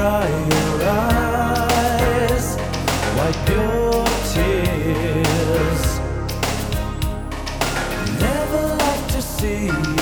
dry your eyes, wipe your tears. Never like to see